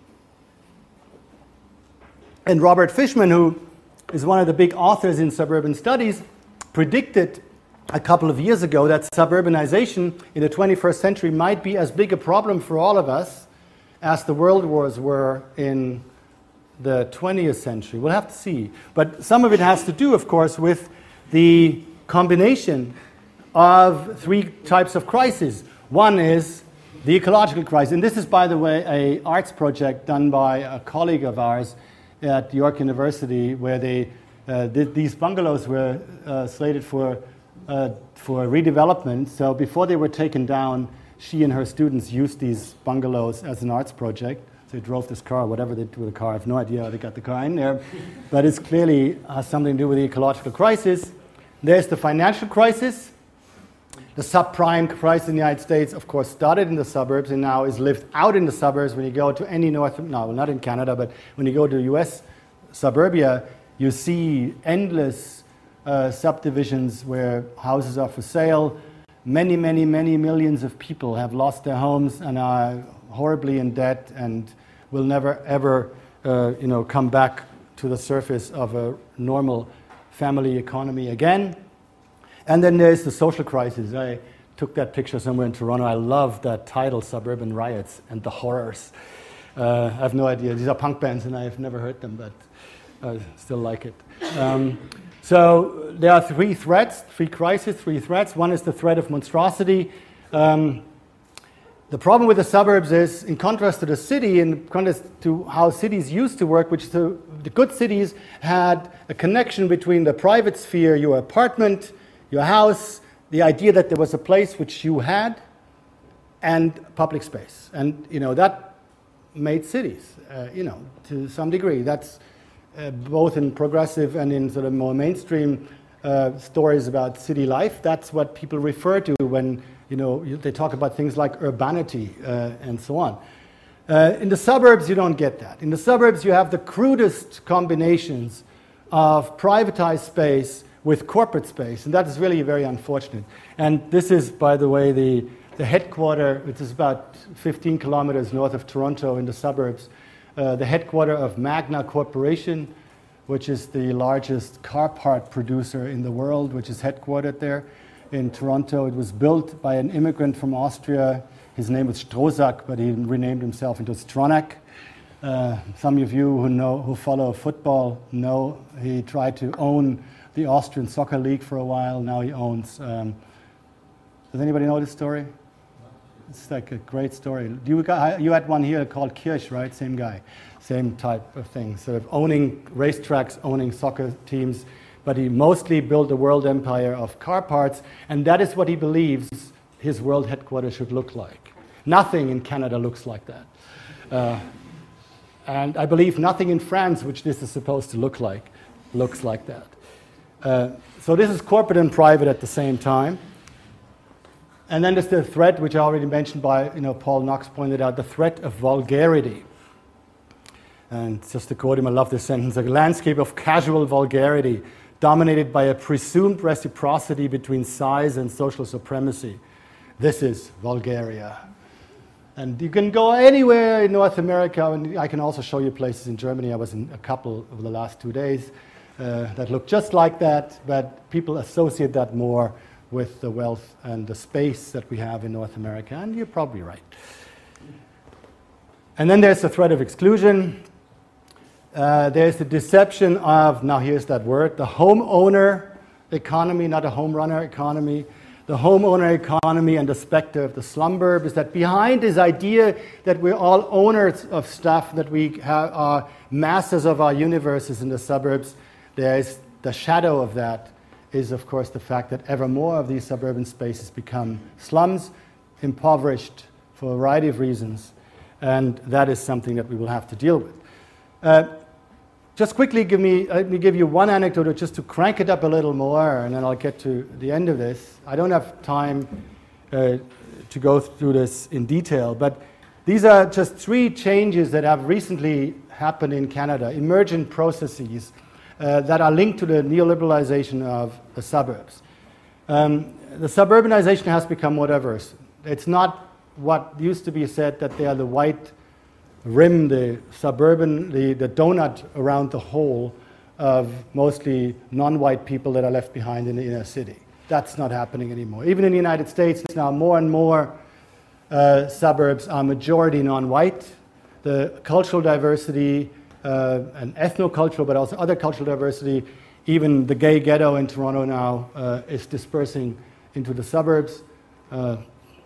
And Robert Fishman, who is one of the big authors in suburban studies, predicted a couple of years ago that suburbanization in the twenty-first century might be as big a problem for all of us as the world wars were in the twentieth century. We'll have to see. But some of it has to do, of course, with the combination of three types of crises. One is the ecological crisis. And this is, by the way, an arts project done by a colleague of ours at York University, where they uh, did, these bungalows were uh, slated for uh, for redevelopment. So before they were taken down, she and her students used these bungalows as an arts project. So they drove this car, whatever they did with the car. I have no idea how they got the car in there. But it's clearly has something to do with the ecological crisis. There's the financial crisis. The subprime crisis in the United States, of course, started in the suburbs and now is lived out in the suburbs. When you go to any North, no, not in Canada, but when you go to U S suburbia, you see endless uh, subdivisions where houses are for sale. Many, many, many millions of people have lost their homes and are horribly in debt and will never, ever, uh, you know, come back to the surface of a normal family economy again. And then there's the social crisis. I took that picture somewhere in Toronto. I love that title, Suburban Riots and the Horrors. Uh, I have no idea. These are punk bands, and I've never heard them, but I still like it. Um, so there are three threats, three crises, three threats. One is the threat of monstrosity. Um, the problem with the suburbs is, in contrast to the city, in contrast to how cities used to work, which the, the good cities had a connection between the private sphere, your apartment, your house, the idea that there was a place which you had, and public space. And, you know, that made cities, uh, you know, to some degree. That's uh, both in progressive and in sort of more mainstream uh, stories about city life. That's what people refer to when you know they talk about things like urbanity uh, and so on. Uh, in the suburbs, you don't get that. In the suburbs, you have the crudest combinations of privatized space with corporate space, and that is really very unfortunate. And this is, by the way, the, the headquarter, which is about fifteen kilometers north of Toronto in the suburbs, uh, the headquarter of Magna Corporation, which is the largest car part producer in the world, which is headquartered there in Toronto. It was built by an immigrant from Austria. His name was Strozack, but he renamed himself into Stronach. Uh, some of you who know, who follow football know he tried to own the Austrian Soccer League for a while. Now he owns. Um, does anybody know this story? It's like a great story. You, got, you had one here called Kirsch, right? Same guy, same type of thing. Sort of owning racetracks, owning soccer teams, but he mostly built a world empire of car parts, and that is what he believes his world headquarters should look like. Nothing in Canada looks like that. Uh, and I believe nothing in France, which this is supposed to look like, looks like that. Uh, so this is corporate and private at the same time. And then there's the threat, which I already mentioned by, you know, Paul Knox pointed out, the threat of vulgarity. And just to quote him, I love this sentence, a landscape of casual vulgarity dominated by a presumed reciprocity between size and social supremacy. This is Bulgaria. And you can go anywhere in North America, and I can also show you places in Germany. I was in a couple over the last two days uh, that look just like that, but people associate that more with the wealth and the space that we have in North America, and you're probably right. And then there's the threat of exclusion. Uh, there's the deception of, now here's that word, the homeowner economy, not a home runner economy. The homeowner economy and the specter of the slumberb is that behind this idea that we're all owners of stuff, that we have, are masters of our universes in the suburbs, there is the shadow of that is, of course, the fact that ever more of these suburban spaces become slums, impoverished for a variety of reasons, and that is something that we will have to deal with. Uh, Just quickly, give me, let me give you one anecdote just to crank it up a little more, and then I'll get to the end of this. I don't have time uh, to go through this in detail, but these are just three changes that have recently happened in Canada, emergent processes uh, that are linked to the neoliberalization of the suburbs. Um, the suburbanization has become more diverse. It's not what used to be said that they are the white rim, the suburban, the, the donut around the hole of mostly non-white people that are left behind in the inner city. That's not happening anymore. Even in the United States, now more and more uh, suburbs are majority non-white. The cultural diversity uh, and ethno-cultural, but also other cultural diversity, even the gay ghetto in Toronto now uh, is dispersing into the suburbs. Uh,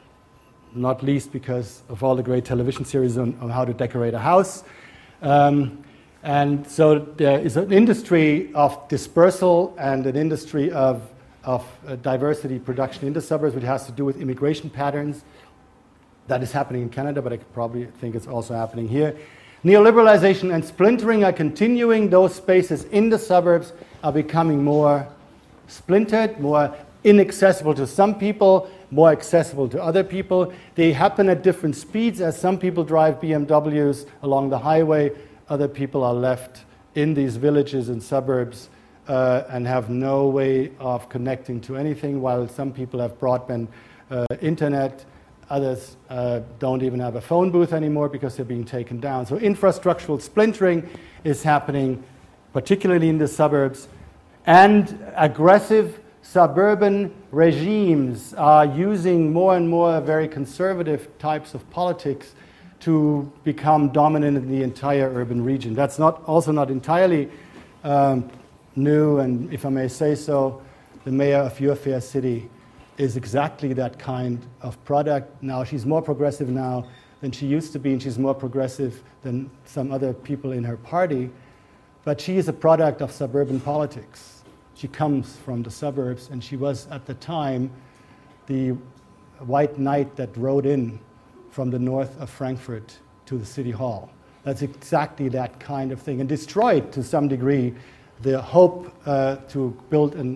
not least because of all the great television series on, on how to decorate a house. Um, and so there is an industry of dispersal and an industry of, of uh, diversity production in the suburbs, which has to do with immigration patterns. That is happening in Canada, but I probably think it's also happening here. Neoliberalization and splintering are continuing. Those spaces in the suburbs are becoming more splintered, more inaccessible to some people, more accessible to other people. They happen at different speeds. As some people drive B M Ws along the highway, other people are left in these villages and suburbs uh, and have no way of connecting to anything, while some people have broadband uh, internet. Others uh, don't even have a phone booth anymore because they're being taken down. So infrastructural splintering is happening, particularly in the suburbs. And aggressive suburban regimes are using more and more very conservative types of politics to become dominant in the entire urban region. That's not also not entirely um, new, and if I may say so, the mayor of Your Fair City is exactly that kind of product. Now, she's more progressive now than she used to be, and she's more progressive than some other people in her party, but she is a product of suburban politics. She comes from the suburbs, and she was, at the time, the white knight that rode in from the north of Frankfurt to the city hall. That's exactly that kind of thing, and destroyed, to some degree, the hope uh, to build an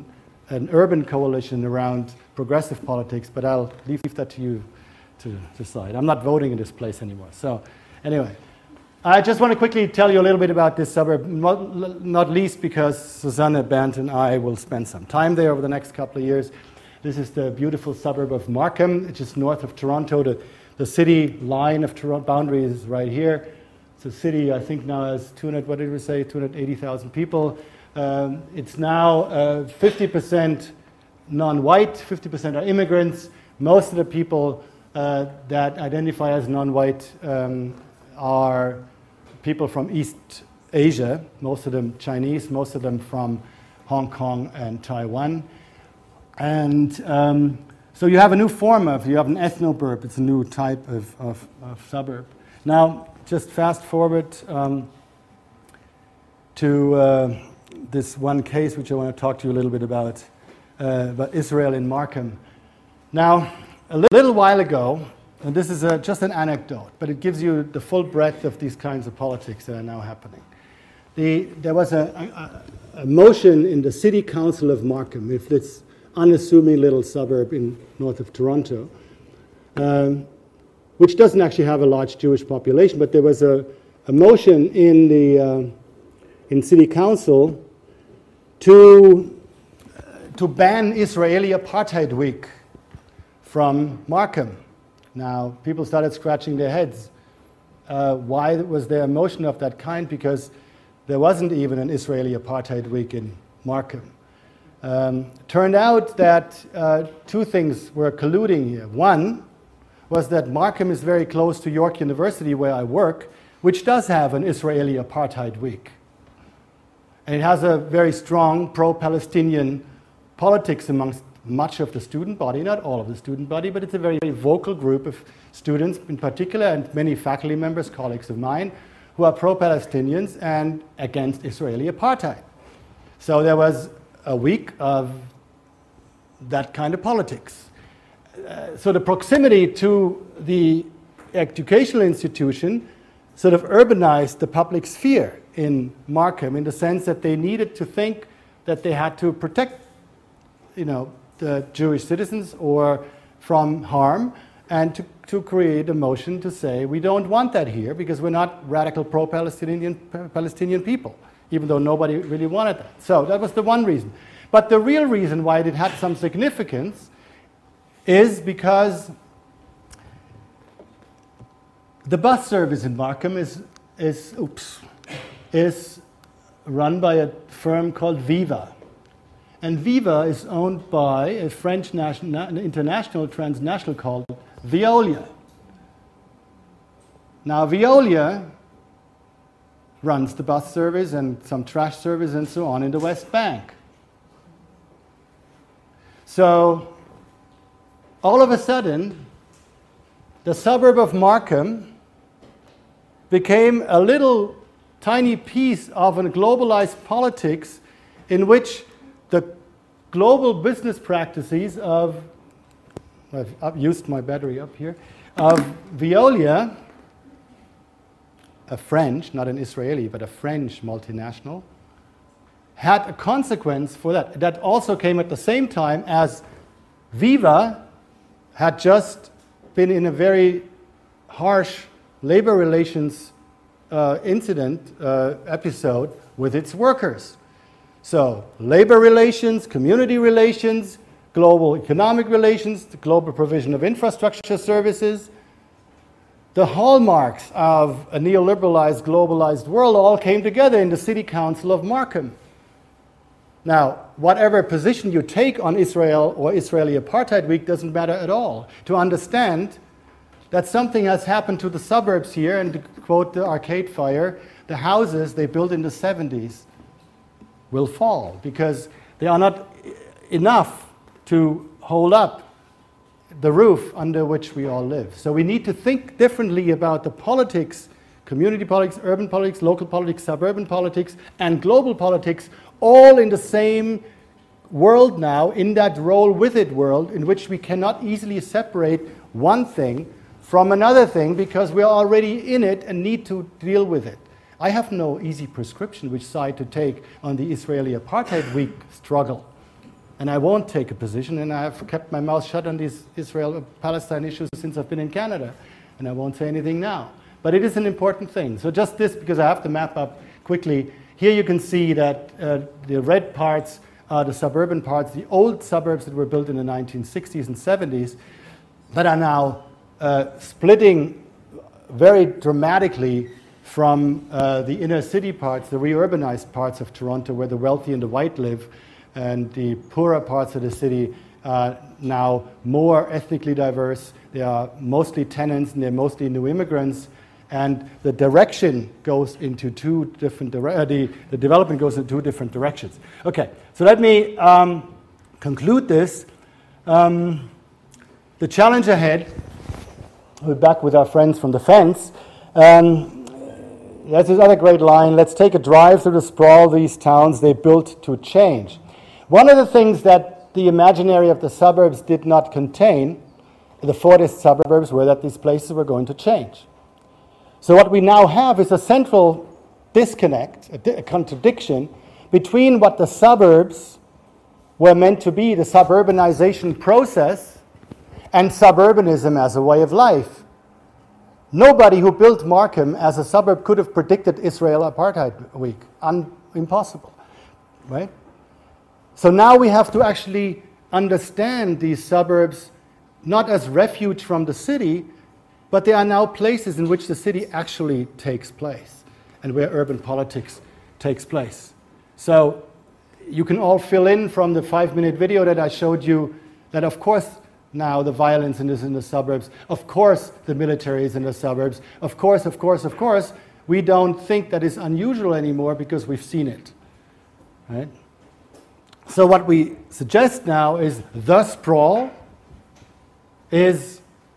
an urban coalition around progressive politics, but I'll leave that to you to decide. I'm not voting in this place anymore. So anyway, I just want to quickly tell you a little bit about this suburb, not, not least because Susanne, Bernd, and I will spend some time there over the next couple of years. This is the beautiful suburb of Markham. It's just north of Toronto. The, the city line of Toronto boundary is right here. It's a city, I think now has two hundred, what did we say, two hundred eighty thousand people. Um, it's now uh, fifty percent non-white, fifty percent are immigrants. Most of the people uh, that identify as non-white um, are people from East Asia, most of them Chinese, most of them from Hong Kong and Taiwan. And um, so you have a new form of, you have an ethnoburb, it's a new type of, of, of suburb. Now, just fast forward um, to uh, this one case which I want to talk to you a little bit about, uh, about Israel in Markham. Now, a little while ago, and this is a, just an anecdote, but it gives you the full breadth of these kinds of politics that are now happening. The, there was a, a, a motion in the City Council of Markham, if this unassuming little suburb in north of Toronto, um, which doesn't actually have a large Jewish population, but there was a, a motion in the uh, in City Council to uh, to ban Israeli Apartheid Week from Markham. Now, people started scratching their heads. Uh, why was there a motion of that kind? Because there wasn't even an Israeli Apartheid Week in Markham. Um, turned out that uh, two things were colluding here. One was that Markham is very close to York University, where I work, which does have an Israeli Apartheid Week. And it has a very strong pro-Palestinian politics amongst much of the student body, not all of the student body, but it's a very, very vocal group of students in particular, and many faculty members, colleagues of mine, who are pro-Palestinians and against Israeli apartheid. So there was a week of that kind of politics. Uh, so the proximity to the educational institution sort of urbanized the public sphere in Markham in the sense that they needed to think that they had to protect, you know, the Jewish citizens or from harm, and to, to create a motion to say we don't want that here because we're not radical pro-Palestinian Palestinian people, even though nobody really wanted that. So that was the one reason. But the real reason why it had some significance is because the bus service in Markham is is oops is run by a firm called Viva. And Viva is owned by a French national, international transnational called Veolia. Now, Veolia runs the bus service and some trash service and so on in the West Bank. So, all of a sudden, the suburb of Markham became a little tiny piece of a globalized politics in which the global business practices of, I've, I've used my battery up here, of Veolia, a French, not an Israeli, but a French multinational, had a consequence for that. That also came at the same time as Viva had just been in a very harsh labor relations uh, incident uh, episode with its workers. So, labor relations, community relations, global economic relations, the global provision of infrastructure services, the hallmarks of a neoliberalized, globalized world all came together in the City Council of Markham. Now, whatever position you take on Israel or Israeli Apartheid Week doesn't matter at all. To understand that something has happened to the suburbs here, and to quote the Arcade Fire, the houses they built in the seventies will fall because they are not enough to hold up the roof under which we all live. So we need to think differently about the politics, community politics, urban politics, local politics, suburban politics, and global politics, all in the same world now, in that roll with it world, in which we cannot easily separate one thing from another thing because we are already in it and need to deal with it. I have no easy prescription which side to take on the Israeli Apartheid Week struggle. and I won't take a position, and I have kept my mouth shut on these Israel-Palestine issues since I've been in Canada, and I won't say anything now. But it is an important thing. So just this, because I have to map up quickly. Here you can see that uh, the red parts are the suburban parts, the old suburbs that were built in the nineteen sixties and seventies, that are now uh, splitting very dramatically from uh, the inner city parts, the reurbanized parts of Toronto, where the wealthy and the white live, and the poorer parts of the city are now more ethnically diverse. They are mostly tenants, and they're mostly new immigrants. And the direction goes into two different dire- uh, the, the development goes in two different directions. Okay, so let me um, conclude this. Um, the challenge ahead, we're back with our friends from the fence. Um, there's this other great line, let's take a drive through the sprawl of these towns they built to change. One of the things that the imaginary of the suburbs did not contain, the Fordist suburbs, were that these places were going to change. So what we now have is a central disconnect, a, di- a contradiction between what the suburbs were meant to be, the suburbanization process, and suburbanism as a way of life. Nobody who built Markham as a suburb could have predicted Israel Apartheid Week. Un- impossible, right? So now we have to actually understand these suburbs not as refuge from the city, but they are now places in which the city actually takes place and where urban politics takes place. So you can all fill in from the five-minute video that I showed you that, of course, now the violence is in the suburbs. Of course, the military is in the suburbs. Of course, of course, of course, we don't think that is unusual anymore because we've seen it. Right? So what we suggest now is the sprawl is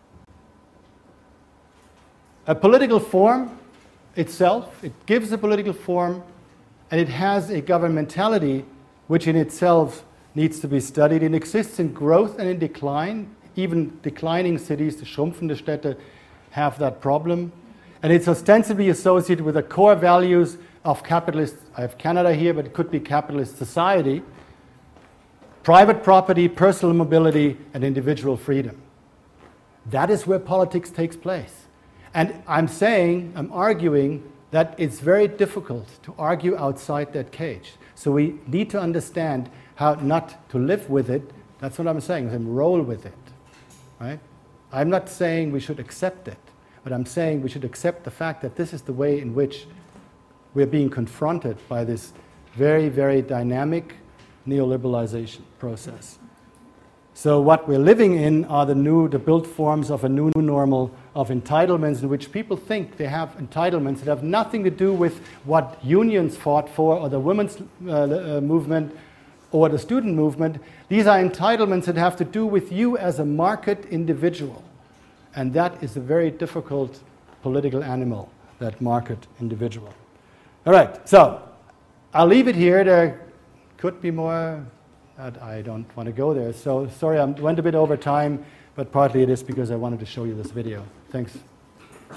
a political form itself. It gives a political form, and it has a governmentality which in itself needs to be studied. It exists in growth and in decline. Even declining cities, the schrumpfende Städte, have that problem. And it's ostensibly associated with the core values of capitalist, I have Canada here, but it could be capitalist society: private property, personal mobility, and individual freedom. That is where politics takes place. And I'm saying, I'm arguing, that it's very difficult to argue outside that cage. So we need to understand how not to live with it. That's what I'm saying, and roll with it. Right? I'm not saying we should accept it, but I'm saying we should accept the fact that this is the way in which we're being confronted by this very, very dynamic neoliberalization process. So what we're living in are the new, the built forms of a new normal of entitlements in which people think they have entitlements that have nothing to do with what unions fought for, or the women's uh, uh, movement, or the student movement. These are entitlements that have to do with you as a market individual. And that is a very difficult political animal, that market individual. All right, so I'll leave it here. There could be more. I don't want to go there. So sorry, I went a bit over time, but partly it is because I wanted to show you this video. Thanks. Yeah,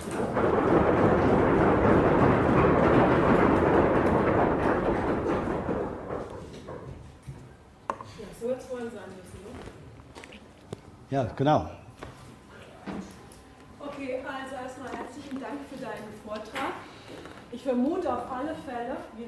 so jetzt wollen Sie anrufen, ne? Ja, genau. Okay, also erstmal herzlichen Dank für deinen Vortrag. Ich vermute auf alle Fälle, wir